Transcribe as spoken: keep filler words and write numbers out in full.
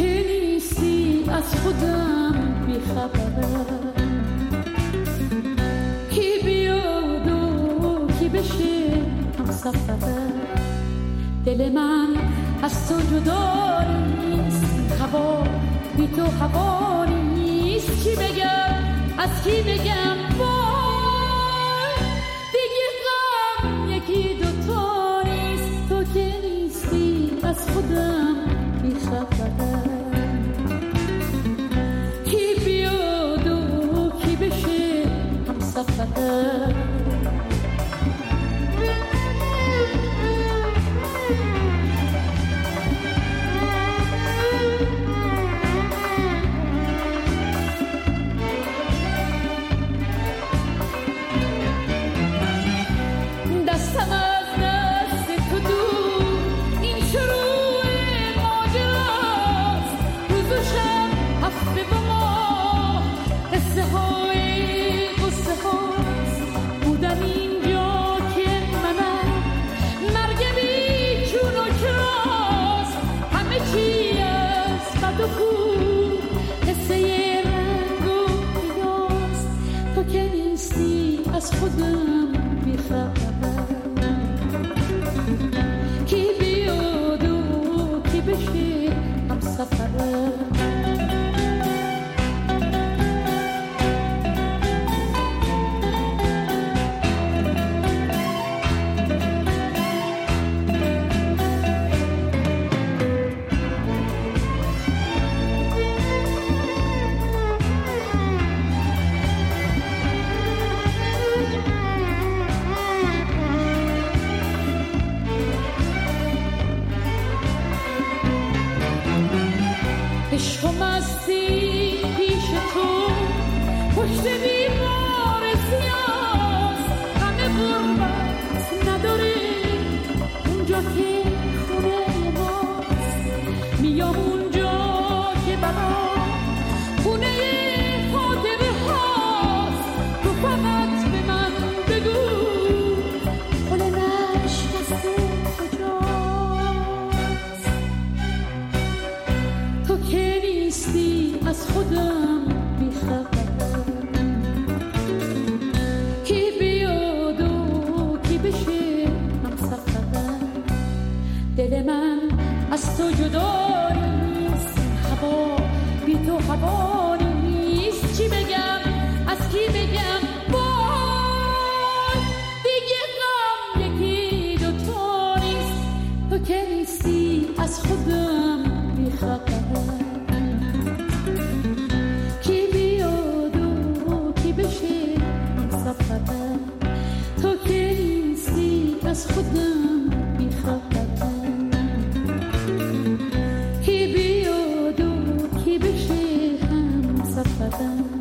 که نیستی از خودم بیخبرم، کی بیاد و کی بشه هم سفرم. دل من از تو جدا نیست، هوا بی تو هوا نیست. چی بگم از کی بگم وای، دیگه غم یکی دوتا نیست. تو که نیستی از خودم بیخبرم، کی بیاد و کی بشه هم سفرم. از خودم بیخبرم، کی بیاد و کی بشه هم سفرم. عشق و مستی پیش تو پشت دیوار سیاست، همه غربت نداره اونجا که خونه ماست. میام اونجا که برا خونه خاطره هاست. تو فقط به من بگو پل نشکسته کجاست. تو که نیستی از خودم بیخبرم، کی بیاد و کی بشه هم سفرم. دل من از تو جدا نیست، هوا بی تو هوا نیست. چی بگم از کی بگم وای، دیگه غم یکی دوتا نیست. تو که نیستی از خودم بیخبرم، کی بیاد و کی بشه هم سفرم. تو که نیستی از خودم بیخبرم، کی بیاد و کی بشه هم سفرم.